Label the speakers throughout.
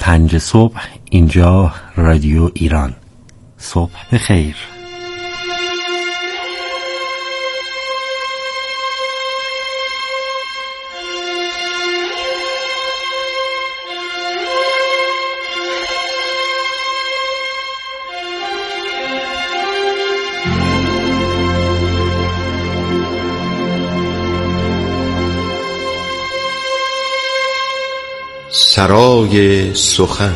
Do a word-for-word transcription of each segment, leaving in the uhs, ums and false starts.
Speaker 1: پنج صبح، اینجا رادیو ایران. صبح بخیر.
Speaker 2: سرای سخن.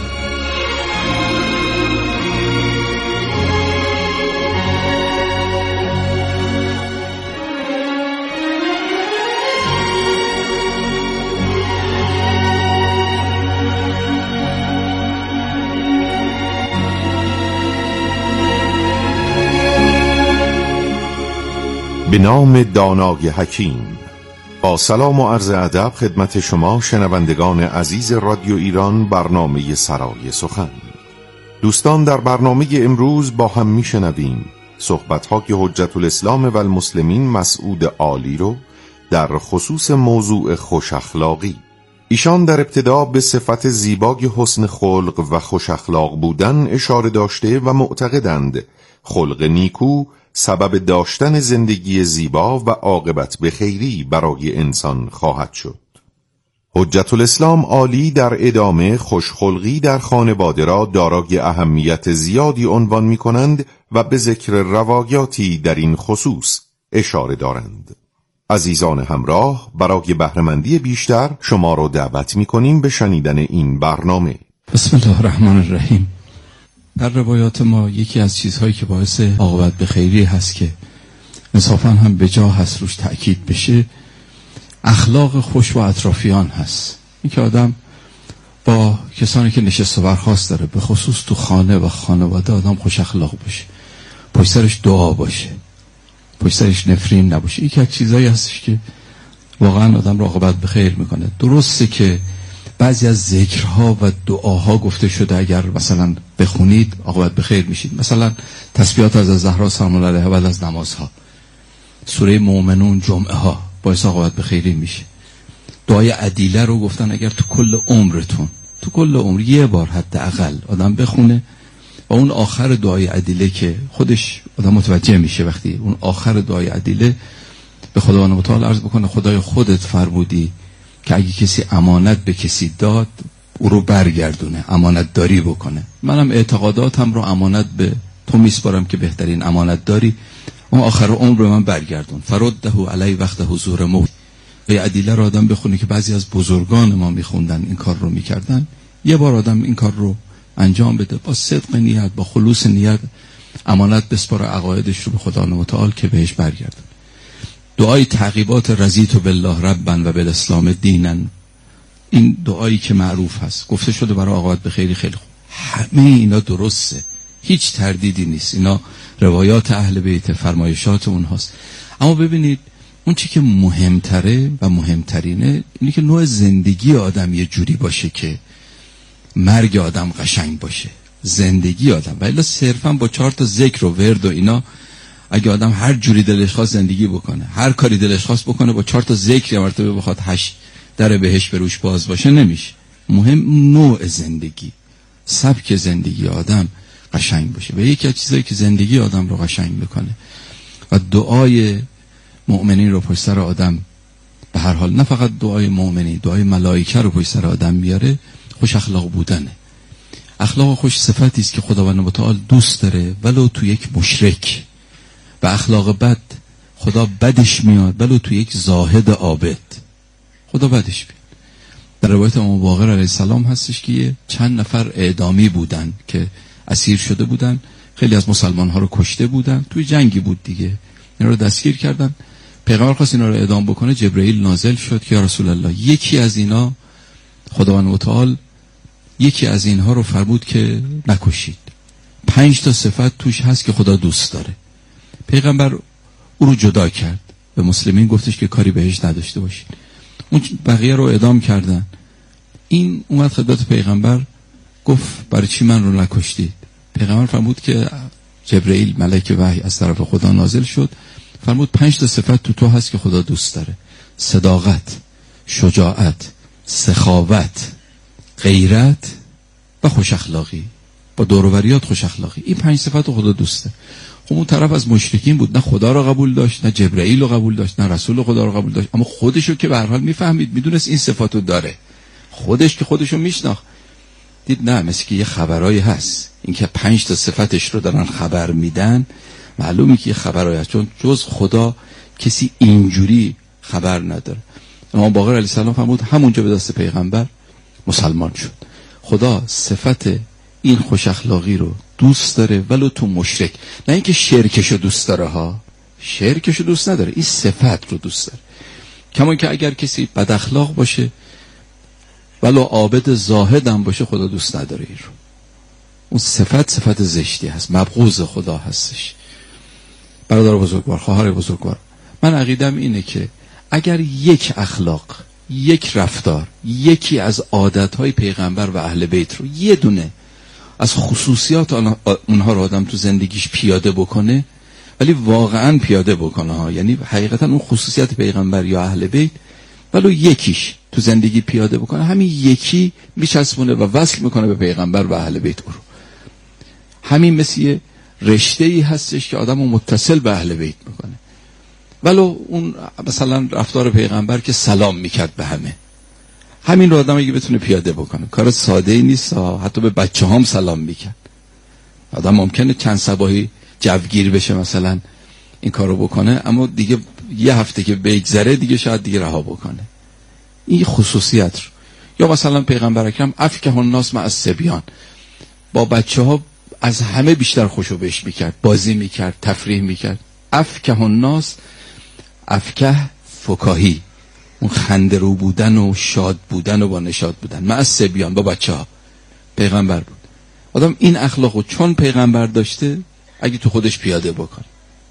Speaker 3: به نام دانای حکیم. با سلام و عرض ادب خدمت شما شنوندگان عزیز رادیو ایران، برنامه سرای سخن. دوستان، در برنامه امروز با هم میشنویم صحبت‌های حجت الاسلام و المسلمین مسعود عالی رو در خصوص موضوع خوش اخلاقی. ایشان در ابتدا به صفت زیبای حسن خلق و خوش اخلاق بودن اشاره داشته و معتقدند خلق نیکو سبب داشتن زندگی زیبا و عاقبت به خیری برای انسان خواهد شد. حجت الاسلام عالی در ادامه خوشخلقی در خانواده را دارای اهمیت زیادی عنوان می کنند و به ذکر روایاتی در این خصوص اشاره دارند. عزیزان همراه، برای بهره‌مندی بیشتر شما را دعوت می کنیم به شنیدن این برنامه.
Speaker 4: بسم الله الرحمن الرحیم. در روایات ما یکی از چیزهایی که باعث عاقبت به خیری هست که انصافاً هم به جا هست روش تأکید بشه، اخلاق خوش و اطرافیان هست. این که آدم با کسانی که نشست و برخاست داره، به خصوص تو خانه و خانواده، آدم خوش اخلاق باشه، پشت سرش دعا باشه، پشت سرش نفرین نباشه. یکی از چیزهایی هستش که واقعاً آدم را عاقبت به خیر میکنه. درسته که بعضی از ذکرها و دعاها گفته شده اگر مثلا بخونید عاقبت به خیر میشید. مثلا تسبیحات از زهرا سلام الله علیها بعد از نمازها، سوره مومنون جمعه ها باعث عاقبت به خیری میشه. دعای عدیله رو گفتن اگر تو کل عمرتون تو کل عمر یه بار حداقل آدم بخونه و اون آخر دعای عدیله که خودش آدم متوجه میشه وقتی اون آخر دعای عدیله به خداوند متعال عرض بکنه خدای خودت فرمودی که اگه کسی امانت به کسی داد او رو برگردونه، امانت داری بکنه. منم اعتقاداتم رو امانت به تو میسپارم که بهترین امانت داری، اون آخر عمر رو من برگردون. فرده علی وقت حضور موت. و عدیله رو آدم بخونه که بعضی از بزرگان ما میخوندن، این کار رو میکردن. یه بار آدم این کار رو انجام بده، با صدق نیت، با خلوص نیت، امانت بسپاره عقایدش رو به خدا متعال که بهش برگردون. دعای تعقیبات رضیت بالله ربا و بالاسلام دینا، این دعایی که معروف هست، گفته شده برای عاقبت به خیری خیلی خوب. همه اینا درسته، هیچ تردیدی نیست، اینا روایات اهل بیت، فرمایشات اونهاست. اما ببینید اون چی که مهمتره و مهمترینه اینه که نوع زندگی آدم یه جوری باشه که مرگ آدم قشنگ باشه، زندگی آدم. ولی صرفا با چهار تا ذکر و ورد و اینا اگه آدم هر جوری دلش خواست زندگی بکنه، هر کاری دلش خواست بکنه، با چهار تا ذکر یا مرتبه بخواد هشت در بهش به روش باز باشه، نمیشه. مهم نوع زندگی، سبک زندگی آدم قشنگ باشه. و یکی از چیزایی که زندگی آدم رو قشنگ میکنه و دعای مؤمنین رو پشت سر آدم، به هر حال نه فقط دعای مؤمنین، دعای ملائکه رو پشت سر آدم میاره، خوش اخلاق بودنه. اخلاق خوش صفتی است که خداوند متعال دوست داره ولو تو یک مشرک. و اخلاق بد خدا بدش میاد ولو تو یک زاهد عابد خدا بدش میاد. در روایت امام باقر علیه السلام هستش که یه چند نفر اعدامی بودن که اسیر شده بودن، خیلی از مسلمان ها رو کشته بودن، توی جنگی بود دیگه، اینا رو دستگیر کردن. پیغمبر خواست اینا رو اعدام بکنه، جبرئیل نازل شد که یا رسول الله، یکی از اینا خداوند متعال یکی از اینها رو فرمود که نکشید. پنج تا صفت توش هست که خدا دوست داره. پیغمبر او رو جدا کرد، به مسلمین گفتش که کاری بهش نداشته باشین. اون بقیه رو اعدام کردن. این اومد خدمت پیغمبر گفت برای چی من رو نکشتید؟ پیغمبر فرمود که جبرئیل ملک وحی از طرف خدا نازل شد، فرمود پنج تا صفت تو تو هست که خدا دوست داره: صداقت، شجاعت، سخاوت، غیرت و خوش اخلاقی، با دور و بریات خوش اخلاقی. این پنج صفت خدا دوسته. خب اون طرف از مشرکین بود، نه خدا رو قبول داشت، نه جبرئیل رو قبول داشت، نه رسول خدا رو قبول داشت، اما خودشو که به هر حال میفهمید، میدونست این صفاتو داره، خودش که خودشو میشناخت، دید نه، مثل که یه خبرایی هست، این که پنج تا صفتش رو دارن خبر میدن، معلومه که یه خبرایی هست، چون جز خدا کسی اینجوری خبر نداره. امام باقر علیه السلام فرمود همونجا به دست پیغمبر مسلمان شد. خدا صفت این خوش اخلاقی رو دوست داره، ولو تو مشرک، نه اینکه شرکشو دوست داره ها، شرکشو دوست نداره، این صفت رو دوست داره. کما که اگر کسی بد اخلاق باشه ولو عابد زاهد هم باشه، خدا دوست نداره این رو. اون صفت صفت زشتی هست، مبغوض خدا هستش. برادر بزرگوار، خواهر بزرگوار، من عقیدم اینه که اگر یک اخلاق، یک رفتار، یکی از عادتهای پیغمبر و اهل بیت رو، یه دونه از خصوصیات اونها رو آدم تو زندگیش پیاده بکنه، ولی واقعا پیاده بکنه ها، یعنی حقیقتا اون خصوصیت پیغمبر یا اهل بیت ولو یکیش تو زندگی پیاده بکنه، همین یکی میچسبونه و وصل میکنه به پیغمبر و اهل بیت او رو. همین مثل رشته ای هستش که آدمو متصل به اهل بیت میکنه. ولو اون مثلا رفتار پیغمبر که سلام میکرد به همه، همین رو آدم اگه بتونه پیاده بکنه، کار ساده ای نیست، حتی به بچه هم سلام میکرد. آدم ممکنه چند صباحی جوگیر بشه مثلا این کارو بکنه، اما دیگه یه هفته که بگذره دیگه شاید دیگه رها بکنه. این خصوصیت رو. یا مثلا پیغمبر اکرم افکه الناس مع الصبیان، با بچه ها از همه بیشتر خوشو بش میکرد، بازی میکرد، تفریح میکرد. افکه الناس، افکه فکاهی، اون خنده رو بودن و شاد بودن و با نشاط بودن، مع الصبیان، با بچه ها. پیغمبر بود. آدم این اخلاقو چون پیغمبر داشته اگه تو خودش پیاده بکنه،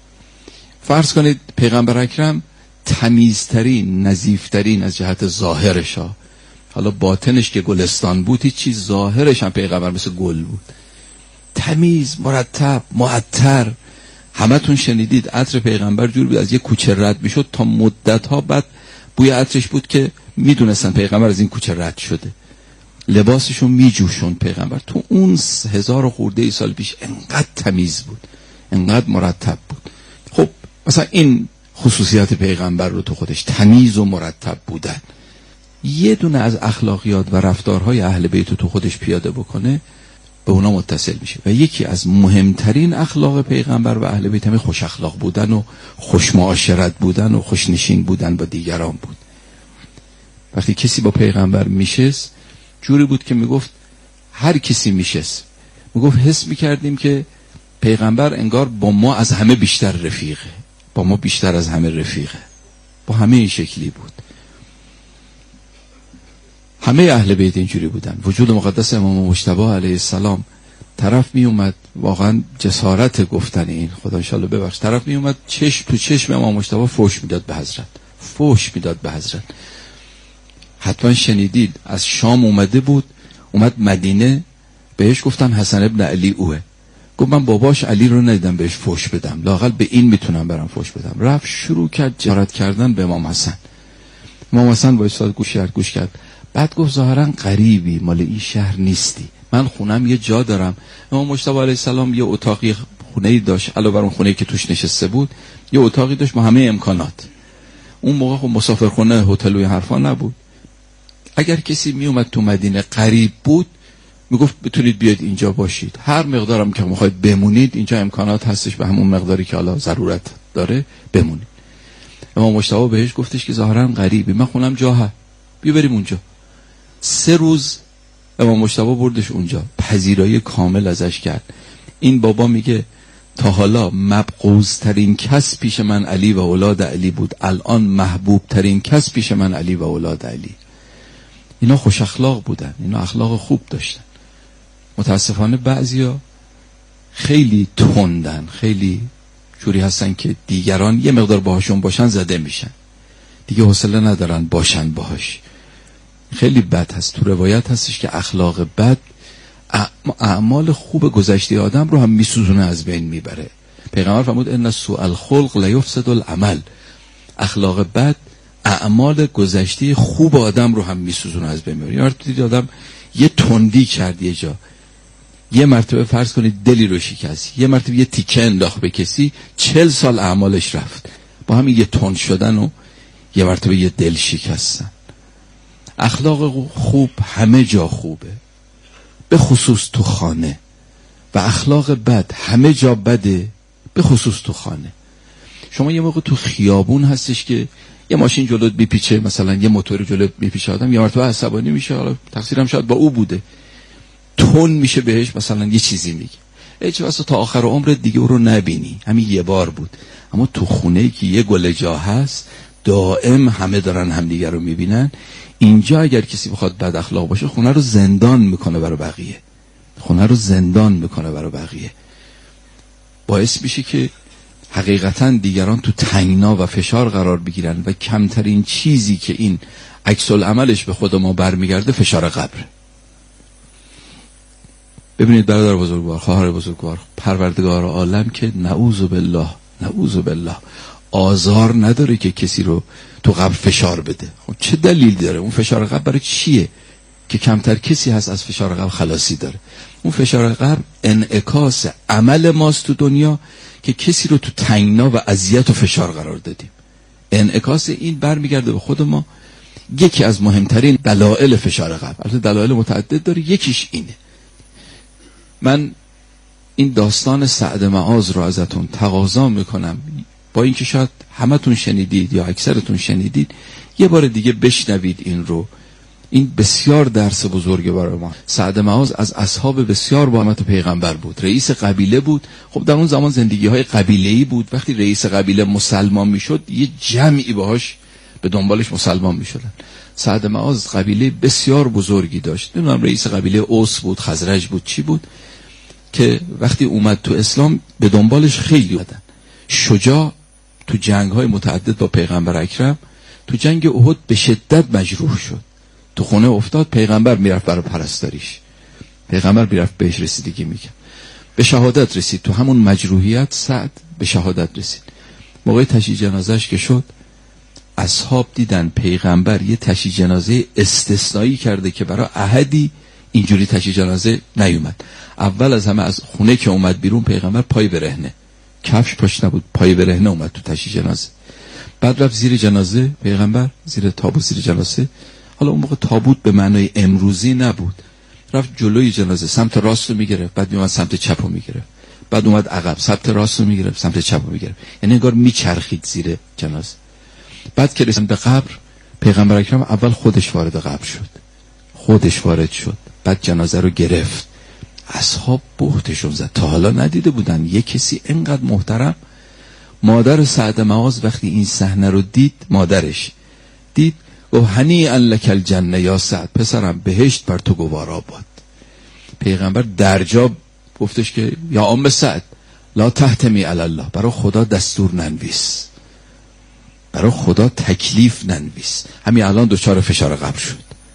Speaker 4: فرض کنید پیغمبر اکرم تمیزترین، نظیفترین از جهت ظاهرش ها، حالا باطنش که گلستان بود هیچ چیز، ظاهرش هم پیغمبر مثل گل بود، تمیز، مرتب، معطر. همتون شنیدید عطر پیغمبر جور بود از یه کوچه رد میشد تا مدت ها بعد بوی عطرش بود که میدونستن پیغمبر از این کوچه رد شده. لباسشو میجوشون پیغمبر. تو اون هزار و خورده ای سال پیش انقدر تمیز بود، انقدر مرتب بود. خب مثلا این خصوصیات پیغمبر رو تو خودش، تمیز و مرتب بودن، یه دونه از اخلاقیات و رفتارهای اهل بیت رو تو خودش پیاده بکنه، به اونا متصل میشه. و یکی از مهمترین اخلاق پیغمبر و اهل بیت همین خوش اخلاق بودن و خوش معاشرت بودن و خوشنشین بودن با دیگران بود. وقتی کسی با پیغمبر میشست جوری بود که میگفت هر کسی میشست میگفت حس میکردیم که پیغمبر انگار با ما از همه بیشتر رفیقه، با ما بیشتر از همه رفیقه، با همه این شکلی بود. همه اهل بیت اینجوری بودن. وجود مقدس امام مجتبی علیه السلام، طرف می اومد، واقعا جسارت گفتن این، خدا انشالله ببخش، طرف می اومد چشم تو چشم امام مجتبی فوش میداد به حضرت، فوش میداد به حضرت. حتما شنیدید از شام اومده بود، اومد مدینه، بهش گفتن حسن ابن علی اوه، گفت من باباش علی رو ندیدم بهش فوش بدم، لااقل به این میتونم برام فوش بدم. رفت شروع کرد جسارت کردن به امام حسن. امام حسن وایساد گوش کرد گوش کرد بعد گفت ظاهرا غریبی، مال این شهر نیستی، من خونم یه جا دارم. امام مجتبی علیه السلام یه اتاقی خونه‌ای داشت، علاوه بر اون خونه‌ای که توش نشسته بود یه اتاقی داشت با همه امکانات. اون موقع خب مسافرخونه، هتل و حرفا نبود. اگر کسی می اومد تو مدینه غریب بود میگفت بتونید بیاید اینجا باشید، هر مقدارم که میخواید بمونید، اینجا امکانات هستش به همون مقداری که حالا ضرورت داره بمونید. امام مجتبی بهش گفتش که ظاهرا غریبی، من خونم جا هست، بیا بریم اونجا. سه روز امام مجتبی بردش اونجا، پذیرایی کامل ازش کرد. این بابا میگه تا حالا مبغوض ترین کس پیش من علی و اولاد علی بود، الان محبوب ترین کس پیش من علی و اولاد علی. اینا خوش اخلاق بودن، اینا اخلاق خوب داشتن. متاسفانه بعضیا خیلی تندن، خیلی جوری هستن که دیگران یه مقدار باهاشون باشن زده میشن، دیگه حوصله ندارن باشن باهاش. خیلی بد هست. تو روایت هستش که اخلاق بد اعمال خوب گذشته آدم رو هم میسوزونه، از بین میبره. پیغمبر فرمود ان سوء الخلق لا یفسد العمل. اخلاق بد اعمال گذشته خوب آدم رو هم میسوزونه، از بین میبره. یعنی دیدی آدم یه تندی کرد یه جا، یه مرتبه فرض کنید دلی رو شکست، یه مرتبه یه تیکه انداخت به کسی، چل سال اعمالش رفت با همین یه تند شدن و یه مرتبه یه دل شکستن. اخلاق خوب همه جا خوبه، به خصوص تو خانه، و اخلاق بد همه جا بده، به خصوص تو خانه. شما یه موقع تو خیابون هستش که یه ماشین جلوت میپیچه، مثلا یه موتور جلوت میپیچه، آدم یه مرتبه عصبانی میشه، حالا تقصیرم شاید با او بوده، تون میشه بهش، مثلا یه چیزی میگه، ای چه واسه تا آخر عمرت دیگه او رو نبینی، همین یه بار بود. اما تو خونه که یه گل جا هست، دائم همه دارن همدیگه رو میبینن، اینجا اگر کسی بخواد بد اخلاق باشه، خونه رو زندان میکنه برای بقیه، خونه رو زندان میکنه برای بقیه، باعث میشه که حقیقتا دیگران تو تنگنا و فشار قرار بگیرن و کمترین چیزی که این عکس العملش به خود ما برمیگرده فشار قبر. ببینید برادر بزرگوار، خواهر بزرگوار، پروردگار عالم که نعوذ بالله نعوذ بالله آزار نداره که کسی رو تو قبر فشار بده. خب چه دلیل داره؟ اون فشار قبر برای چیه؟ که کمتر کسی هست از فشار قبر خلاصی داره. اون فشار قبر انعکاس عمل ماست تو دنیا که کسی رو تو تنگنا و اذیت و فشار قرار دادیم. انعکاس این برمیگرده به خود ما. یکی از مهمترین دلایل فشار قبر، البته دلایل متعدد داره، یکیش اینه. من این داستان سعد معاذ رو ازتون تقاضا میکنم، با اینکه شاید همتون شنیدید یا اکثرتون شنیدید، یه بار دیگه بشنوید این رو. این بسیار درس بزرگه برای ما. سعد معاذ از اصحاب بسیار با حرمت پیغمبر بود، رئیس قبیله بود. خب در اون زمان زندگی های قبیله‌ای بود. وقتی رئیس قبیله مسلمان میشد، یه جمعی باهاش به دنبالش مسلمان میشدن. سعد معاذ قبیله بسیار بزرگی داشت، نمیدونم رئیس قبیله اوس بود، خزرج بود، چی بود، که وقتی اومد تو اسلام به دنبالش خیلی اومدن. شجاع تو جنگ های متعدد با پیغمبر اکرم، تو جنگ احد به شدت مجروح شد، تو خونه افتاد، پیغمبر میرفت برای پرستاریش، پیغمبر میرفت بهش رسیدگی میکرد، به شهادت رسید. تو همون مجروحیت سعد به شهادت رسید. موقع تشییع جنازهش که شد، اصحاب دیدن پیغمبر یه تشییع جنازه استثنایی کرده که برای احدی اینجوری تشییع جنازه نیومد. اول از همه از خونه که اومد بیرون، پیغمبر پای برهنه، کفش پاش نبود، پای برهنه اومد تو تشییع جنازه. بعد رفت زیر جنازه پیغمبر، زیر تابوت زیر جنازه. حالا اون موقع تابوت به معنای امروزی نبود. رفت جلوی جنازه، سمت راست رو میگرفت، بعد میومد سمت چپ رو میگرفت، بعد اومد عقب، سمت راست رو میگرفت، سمت چپ رو میگرفت، یعنی انگار میچرخید زیر جنازه. بعد که رسید به قبر، پیغمبر اکرم اول خودش وارد قبر شد، خودش وارد شد، بعد جنازه رو گرفت. اصحاب بهتشون زد، تا حالا ندیده بودن یه کسی اینقدر محترم. مادر سعد معاذ وقتی این صحنه رو دید، مادرش دید، گفت هنیئا لک الجنه یا سعد، پسرم بهشت بر تو گوارا باد. پیغمبر درجا گفتش که یا ام سعد لا تحتمی علی الله، برای خدا دستور ننویس، برای خدا تکلیف ننویس. همین الان دوچار فشار قبر شد.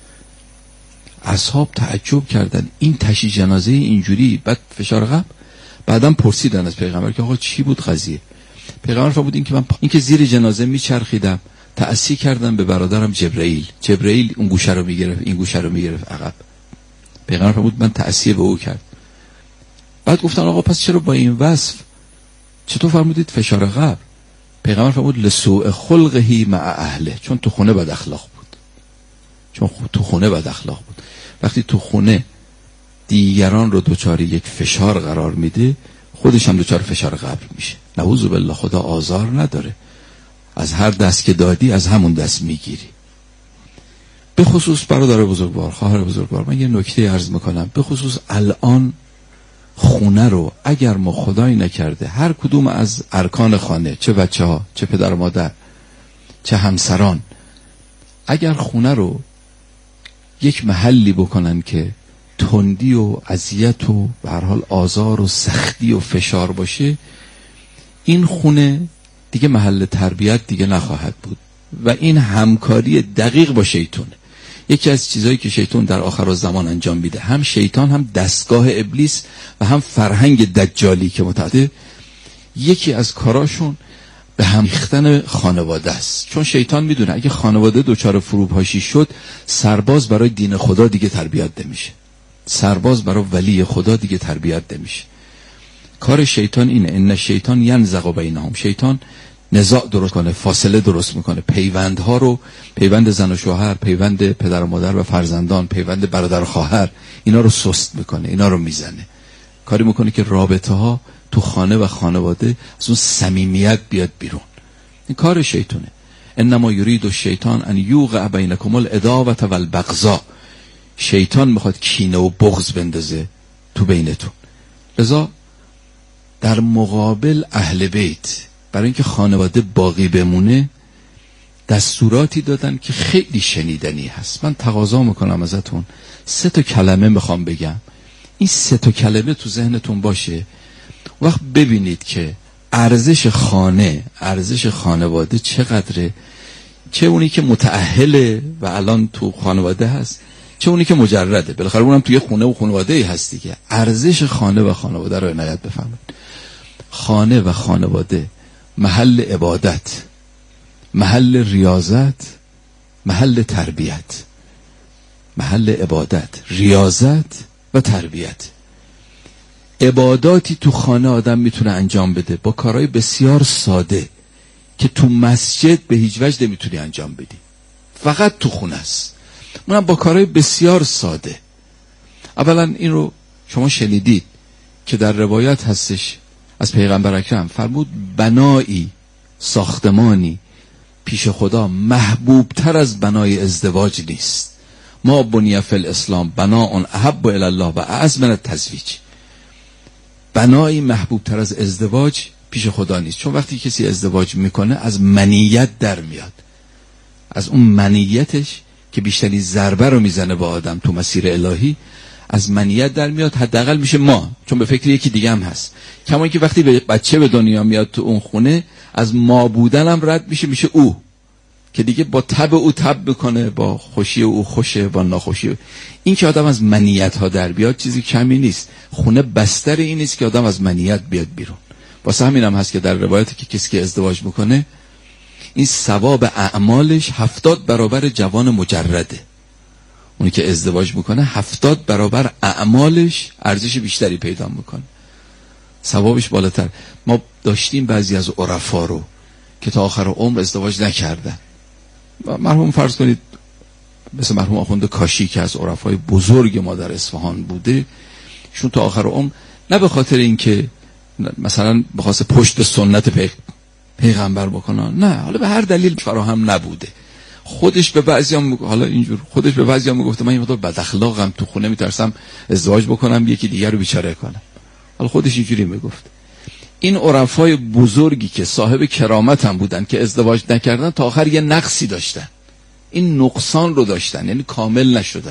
Speaker 4: اصحاب تعجب کردن، این تشییع جنازه اینجوری، بعد فشار قبر. بعدم پرسیدن از پیغمبر که آقا چی بود قضیه؟ پیغمبر فرمود این که من این که زیر جنازه میچرخیدم، تأسی کردم به برادرم جبرئیل. جبرئیل اون گوشه رو میگرفت، این گوشه رو میگرفت عقب. پیغمبر فرمود من تأسی به او کرد. بعد گفتن آقا پس چرا با این وصف چطور فرمودید فشار قبر؟ پیغمبر فرمود لسوء خلقه مع اهله، چون تو خونه بد اخلاق بود، چون تو خونه بد اخلاق بود. وقتی تو خونه دیگران رو دوچار یک فشار قرار میده، خودش هم دوچار فشار قبر میشه. نعوذ بالله، خدا آزار نداره، از هر دست که دادی از همون دست میگیری. به خصوص برادر بزرگوار، خواهر بزرگوار، من یه نکته عرض میکنم. به خصوص الان خونه رو اگر ما خدایی نکرده، هر کدوم از ارکان خانه، چه بچه ها، چه پدر و مادر، چه همسران، اگر خونه رو یک محلی بکنن که تندی و اذیت و به هر حال آزار و سختی و فشار باشه، این خونه دیگه محل تربیت دیگه نخواهد بود و این همکاری دقیق با شیطونه. یکی از چیزهایی که شیطان در آخر الزمان انجام میده، هم شیطان هم دستگاه ابلیس و هم فرهنگ دجالی که متعدد، یکی از کاراشون به هم ریختن خانواده است. چون شیطان میدونه اگه خانواده دوچار فروپاشی شد، سرباز برای دین خدا دیگه تربیت نمیشه، سرباز برای ولی خدا دیگه تربیت نمیشه. کار شیطان اینه، ان شیطان ینزغ بینهم، شیطان نزاع درست کنه، فاصله درست میکنه، پیوندها رو، پیوند زن و شوهر، پیوند پدر و مادر و فرزندان، پیوند برادر و خواهر، اینا رو سست میکنه، اینا رو میزنه. کاری میکنه که رابطه ها تو خانه و خانواده از اون صمیمیت بیاد بیرون. این کار شیطانه. انما یرید الشیطان ان یوقع بینکم العداوة والبغضاء، شیطان میخواد کینه و بغض بندازه تو بینتون. لذا در مقابل اهل بیت برای اینکه خانواده باقی بمونه دستوراتی دادن که خیلی شنیدنی هست. من تقاضا میکنم ازتون سه تا کلمه میخوام بگم، این سه تا کلمه تو ذهنتون باشه. وقت ببینید که ارزش خانه، ارزش خانواده چقدره، چه اونی که متأهله و الان تو خانواده هست، چه اونی که مجرده، بالاخره اونم توی خونه و خانواده ای هست دیگه. ارزش خانه و خانواده رو عنایت بفرمایید. خانه و خانواده محل عبادت، محل ریاضت، محل تربیت. محل عبادت، ریاضت و تربیت. عباداتی تو خانه آدم میتونه انجام بده با کارهای بسیار ساده که تو مسجد به هیچ وجه نمیتونی انجام بدی، فقط تو خونه است. اونم با کارهای بسیار ساده. اولا این رو شما شنیدید که در روایت هستش از پیغمبر اکرم، فرمود بنایی، ساختمانی پیش خدا محبوب تر از بنای ازدواج نیست. ما بنی فی الاسلام بناء احب الی الله و اعز من التزویج. بنایی محبوب تر از ازدواج پیش خدا نیست. چون وقتی کسی ازدواج میکنه از منیت در میاد، از اون منیتش که بیشترین ضربه رو میزنه با آدم تو مسیر الهی، از منیت در میاد. حداقل میشه ما، چون به فکر یکی دیگه هم هست. کما که وقتی بچه به دنیا میاد تو اون خونه، از ما بودن هم رد میشه، میشه او، که دیگه با تب او تب میکنه، با خوشی او خوشه، با ناخوشی او. این که آدم از منیت ها در بیاد چیزی کمی نیست. خونه بستر این نیست که آدم از منیت بیاد بیرون. واسه همین هم هست که در روایتی که کسی که ازدواج میکنه این ثواب اعمالش هفتاد برابر جوان مجرده. اونی که ازدواج میکنه هفتاد برابر اعمالش ارزش بیشتری پیدا میکنه، ثوابش بالاتر. ما داشتیم بعضی از عرفا رو که تا آخر عمر ازدواج نکردن. مرحوم فرض کنید مثل مرحوم آخوند کاشی که از عرفای بزرگ ما در اصفهان بوده، شون تا آخر عمر نه به خاطر اینکه مثلا بخواست پشت سنت پی... پیغمبر بکنن، نه، حالا به هر دلیل فراهم نبوده. خودش به بعضیام میگه، حالا اینجور خودش به بعضیام میگفته من یه مقدار بد اخلاقم، تو خونه میترسم ازدواج بکنم یکی دیگر رو بیچاره کنم. حالا خودش اینجوری میگفت. این عرفای بزرگی که صاحب کرامت هم بودن که ازدواج نکردن تا آخر یه نقصی داشتن، این نقصان رو داشتن، یعنی کامل نشدن.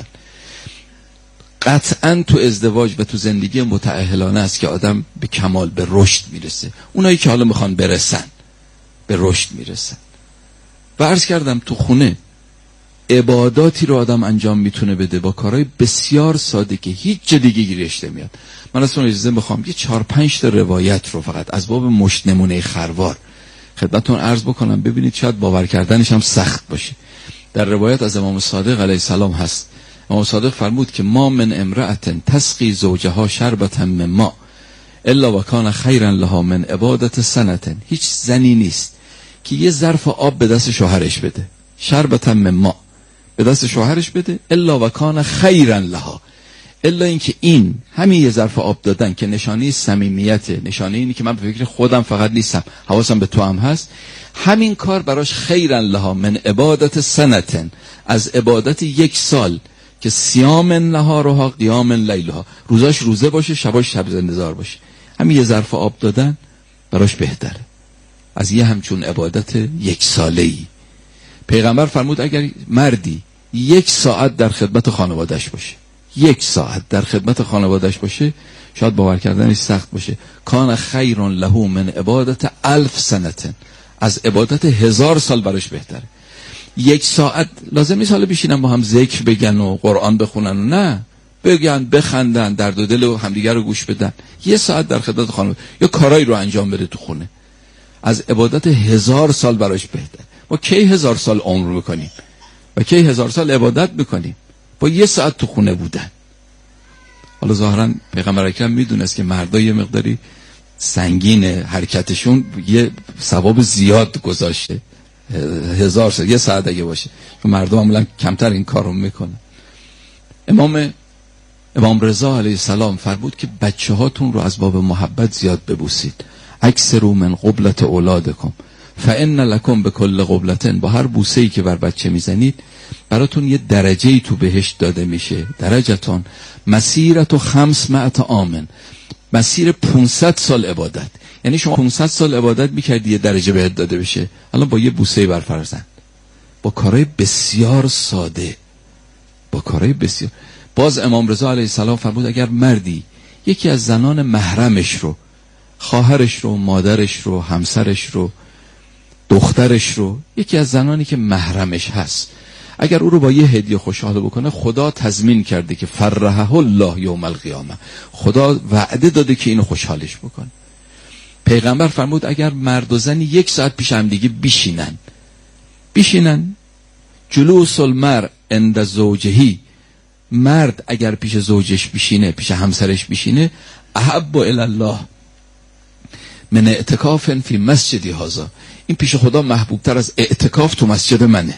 Speaker 4: قطعا تو ازدواج و تو زندگی متأهلانه است که آدم به کمال، به رشد میرسه. اونایی که حالا میخوان برسن به رشد میرسن. و عرض کردم تو خونه عباداتی رو آدم انجام میتونه بده با کارهای بسیار ساده که هیچ جا دیگه گیرش نمیاد. من ازتون اجازه میخوام یه چهار پنج تا روایت رو فقط از باب مشت نمونه خروار خدمتتون عرض بکنم، ببینید شاید باور کردنش هم سخت باشه. در روایت از امام صادق علیه السلام هست، امام صادق فرمود که ما من امرأة تسقی زوجها شربة من ماء الا و کان خیرا لها من عبادة سنة. هیچ زنی نیست که یه ظرف آب به دست شوهرش بده، شربة من ماء به دست شوهرش بده، الا و کان خیرا لها، الا اینکه این همین یه ظرف آب دادن که نشانه صمیمیته، نشانه اینی که من به فکر خودم فقط نیستم، حواسم به تو هم هست، همین کار براش خیرا لها من عبادت سنتن، از عبادت یک سال که صیام نهارها قیام لیلها، روزاش روزه باشه، شباش شب زنده‌دار باشه، همین یه ظرف آب دادن براش بهتره از یه همچون عبادت یک ساله‌ای. پیغمبر فرمود اگر مردی یک ساعت در خدمت خانواده‌اش باشه، یک ساعت در خدمت خانواده‌اش باشه، شاید باور کردنش سخت باشه، کان خیر له من عبادت الف سنتن، از عبادت هزار سال براش بهتره. یک ساعت لازم نیست حالا بشینن با هم ذکر بگن و قرآن بخونن و نه، بگن بخندن، درد و دل و همدیگر رو گوش بدن. یه ساعت در خدمت خانواده یا کارایی رو انجام بده تو خونه. از عبادت هزار سال براش بهتر. ما کی هزار سال عمر میکنیم و کی هزار سال عبادت میکنیم با یه ساعت تو خونه بودن. حالا ظاهرا پیغمبر اکرم میدونست که مردا یه مقداری سنگین حرکتشون یه ثواب زیاد گذاشته، هزار سال یه ساعت اگه باشه، مردم معمولا کمتر این کارو میکنن. امام امام رضا علیه السلام فرمود که بچه هاتون رو از باب محبت زیاد ببوسید. اکثروا من قبلة اولادکم فان لکم بكل قبلة، با هر بوسه‌ای که بر بچه میزنید براتون یه درجه‌ای تو بهشت داده میشه. درجتون مسیرت خمسمائة عام، مسیر پانصد سال عبادت. یعنی شما پانصد سال عبادت میکردی یه درجه بهت داده بشه، الان با یه بوسه بر فرزند، با کارهای بسیار ساده، با کارهای بسیار. باز امام رضا علیه السلام فرمود اگر مردی یکی از زنان محرمش رو، خواهرش رو، مادرش رو، همسرش رو، دخترش رو، یکی از زنانی که محرمش هست، اگر او رو با یه هدیه خوشحال بکنه، خدا تضمین کرده که فرحه الله یوم القیامه، خدا وعده داده که اینو خوشحالش بکنه. پیغمبر فرمود اگر مرد و زنی یک ساعت پیش هم دیگه بشینن بشینن جلوس المرء عند زوجهی، مرد اگر پیش زوجش بشینه، پیش همسرش بشینه، احب الی الله من اعتکاف فی مسجدی هذا، این پیش خدا محبوب تر از اعتکاف تو مسجد منه.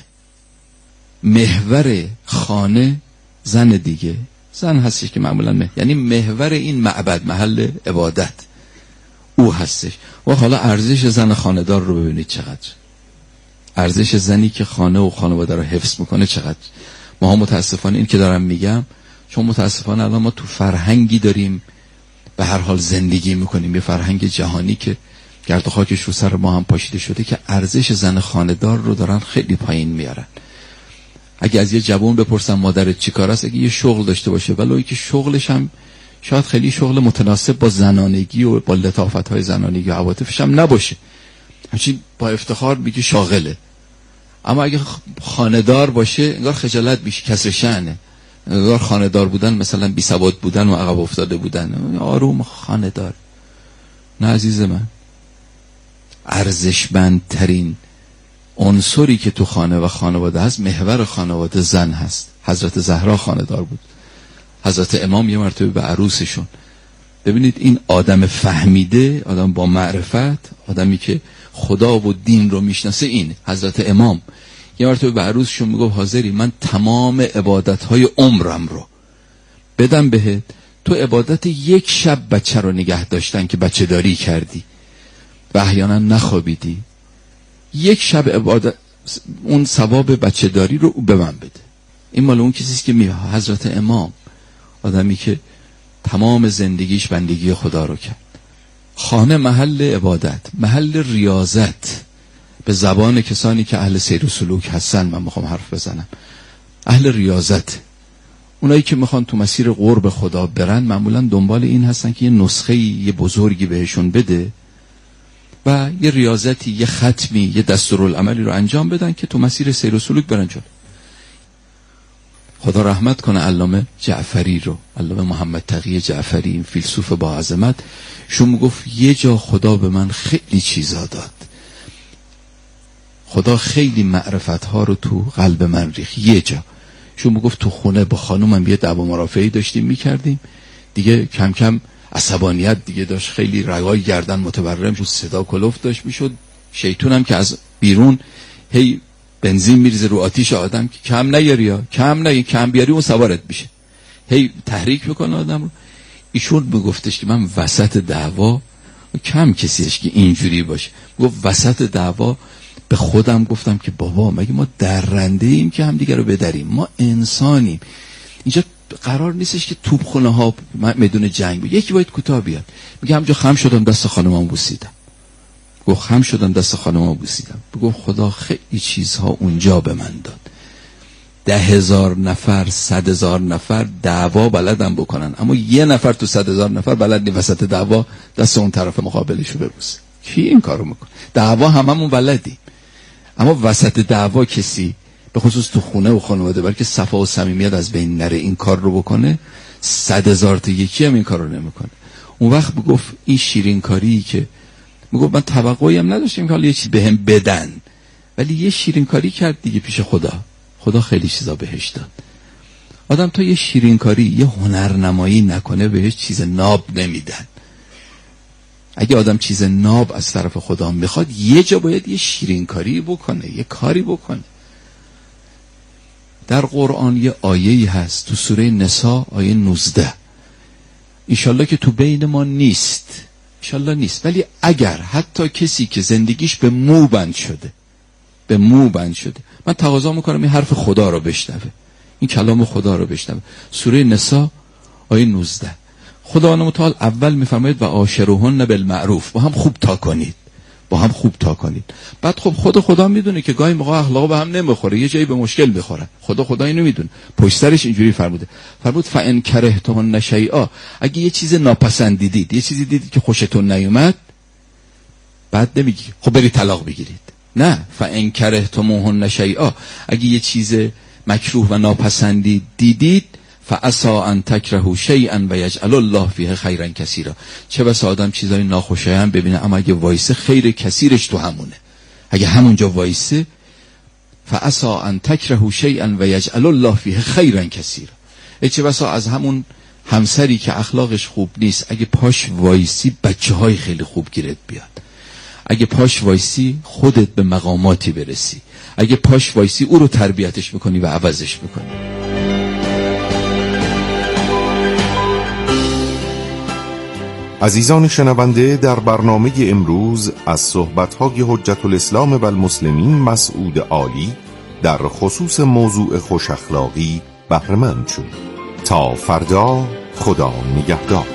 Speaker 4: محور خانه زن دیگه، زن هستش که معمولا مه... یعنی محور این معبد، محل عبادت او هستش. و حالا ارزش زن خانه‌دار رو ببینید چقدر، ارزش زنی که خانه و خانواده رو حفظ میکنه چقدر. ما هم متاسفانه، این که دارم میگم چون متاسفانه الان ما تو فرهنگی داریم به هر حال زندگی میکنیم، یه فرهنگ جهانی که گرد و خاکش رو سر ما هم پاشیده شده، که ارزش زن خانه‌دار رو دارن خیلی پایین میارن. اگه از یه جوان بپرسم مادرت چی کار است، اگه یه شغل داشته باشه ولو که شغلش هم شاید خیلی شغل متناسب با زنانگی و با لطافت‌های زنانگی و عواطفش هم نباشه، همچین با افتخار میگه شاغله. اما اگه خانه‌دار باشه انگار خجالت میشه، کسر شأنه، انگار خانه‌دار بودن مثلا بی سواد بودن و عقب افتاده بودن. آروم خانه‌دار. نه عزیز من، ارزشمندترین عنصری که تو خانه و خانواده هست، محور خانواده زن هست. حضرت زهرا خانه‌دار بود، حضرت امام یه مرتبه به عروسشون، ببینید این آدم فهمیده، آدم با معرفت، آدمی که خدا و دین رو میشناسه، این حضرت امام یه مرتبه به عروسشون میگفت حاضری من تمام عبادت‌های عمرم رو بدم بهت، تو عبادت یک شب بچه رو نگه داشتن که بچه داری کردی و احیانا نخوابیدی، یک شب عبادت اون ثواب بچه داری رو به من بده. این مال اون کسیست که می حضرت امام، آدمی که تمام زندگیش بندگی خدا رو کرد. خانه محل عبادت، محل ریاضت، به زبان کسانی که اهل سیر و سلوک هستن من میخوام حرف بزنم، اهل ریاضت. اونایی که میخوان تو مسیر قرب خدا برن معمولا دنبال این هستن که یه نسخه یه بزرگی بهشون بده و یه ریاضتی، یه ختمی، یه دستورالعملی رو انجام بدن که تو مسیر سیر و سلوک برن جلو. خدا رحمت کنه علامه جعفری رو، علامه محمد تقی جعفری، این فیلسوف با عظمت، شون میگفت یه جا خدا به من خیلی چیزا داد، خدا خیلی معرفت ها رو تو قلب من ریخت. یه جا شون میگفت تو خونه با خانومم یه دعوا مرافعی داشتیم میکردیم، دیگه کم کم عصبانیت دیگه داشت، خیلی رگای گردن متورم شد، صدا کلفت داشت میشد، شیطونم که از بیرون هی بنزین میریزه رو آتیش آدم که کم نیاری یا کم نیاری، کم بیاری اون سوارت میشه، هی تحریک میکنه آدم رو. ایشون میگفتش که من وسط دعوا، کم کسیش که اینجوری باشه، گفت وسط دعوا به خودم گفتم که بابا مگه ما درنده ایم که هم دیگه رو بدریم؟ ما انسانیم، اینجا قرار نیستش که توپخونه ها میدون جنگ بود. یکی باید کوتاه بیاد، میگه همجا خم شدم دست خانمم بوسیدم، گفت خم شدم دست خانمم بوسیدم، گفت خدا خیلی چیزها اونجا به من داد. ده هزار نفر، صد هزار نفر دعوا بلدن بکنن، اما یه نفر تو صد هزار نفر بلد نی وسط دعوا دست اون طرف مقابلشو ببوسه. کی این کارو میکنه؟ دعوا هممون بلدیم، اما وسط دعوا کسی به خصوص تو خونه و خانواده بلکه صفا و صمیمیت از بین نره این کار رو بکنه، صد هزار تا یکی هم این کار رو نمیکنه. اون وقت بگفت این شیرین کاری که میگفت من توقعی هم نداشتم که حالا یه چیز بهم بدن، ولی یه شیرین کاری کرد دیگه پیش خدا. خدا خیلی چیزا بهش داد. آدم تا یه شیرین کاری، یه هنرنمایی نکنه بهش چیز ناب نمیدن. اگه آدم چیز ناب از طرف خدا میخواد، یه جا باید یه شیرین کاری بکنه، یه کاری بکنه. در قرآن یه آیه‌ای هست تو سوره نساء، آیه نوزده. انشالله که تو بین ما نیست، انشالله نیست، ولی اگر حتی کسی که زندگیش به مو بند شده، به مو بند شده، من تقاضا میکنم این حرف خدا رو بشنوه، این کلام خدا رو بشنوه. سوره نساء آیه نوزده. خداوند متعال اول میفرماید و عاشروهن بالمعروف، با هم خوب تا کنید، با هم خوب تا کنید. بعد خب خود خدا میدونه که گاهی موقع اخلاق به هم نمیخوره، یه جایی به مشکل میخوره. خدا خدا اینو میدونه. پشت سرش اینجوری فرموده، فرمود فان کرهتمون شیئا، اگه یه چیز ناپسندیدید، یه چیزی دیدید که خوشتون نیومد، بعد نمیگی خب برید طلاق بگیرید. نه، فان کرهتمون شیئا، اگه یه چیز مکروه و ناپسندی دیدید، فعسى ان تکرهوا شیئا و یجعل الله فیه خیرا کثیرا. چه بسا آدم چیزای ناخوشایند ببینه، اما اگه وایسه خیر کثیرش تو همونه. اگه همونجا وایسه، فعسى ان تکرهوا شیئا و یجعل الله فیه خیرا کثیرا. چه بسا از همون همسری که اخلاقش خوب نیست، اگه پاش وایسی بچه‌های خیلی خوب گیرت بیاد. اگه پاش وایسی خودت به مقاماتی برسی. اگه پاش وایسی او رو تربیتش میکنی و عوضش میکنی.
Speaker 3: عزیزان شنونده، در برنامه امروز از صحبت‌های حجت الاسلام و المسلمین مسعود عالی در خصوص موضوع خوش اخلاقی بهره مند شد. تا فردا، خدا نگهدار.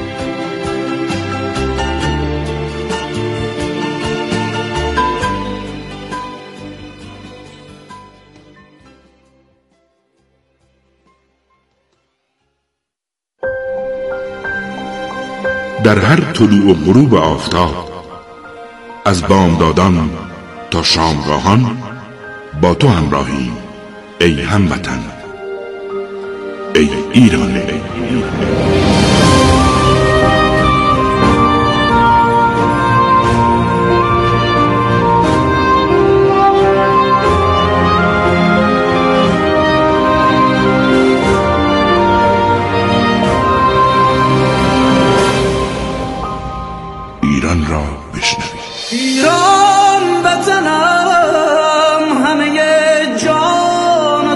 Speaker 5: در هر طلوع و غروب آفتاب، از بامدادان تا شامگاهان، با تو همراهیم ای هموطن، ای ایران. ای ایران را بشنوید.
Speaker 6: ایران وطنم، همه جان و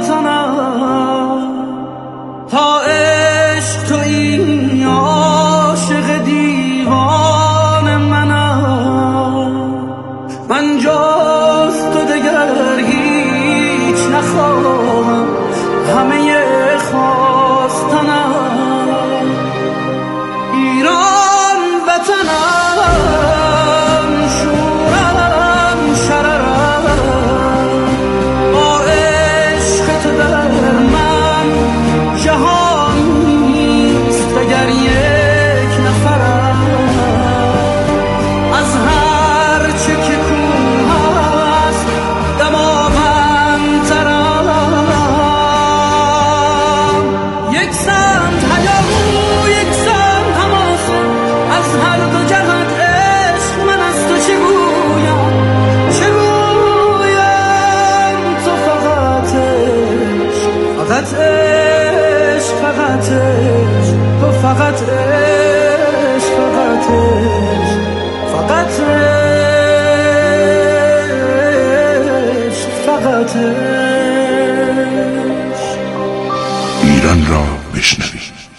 Speaker 6: تنم، تا عشق تویی عاشق دیوان منم. من جز تو دگر هیچ نخواهم، همه خواستنم. ایران وطنم، شورم شررم، با عشق تو در من جهان نیست دگر یک نفرم. از هر چه که کوه است دماغم ترم. یک سمت هیاهو، یک سمت حماسه، از هر دو جهت عشق من از تو چه گویم، چه گویم. تو فقط عشق، فقط عشق، فقط عشق، تو فقط عشق، فقط عشق، فقط عشق، فقط عشق.
Speaker 5: ایران را بشنوید.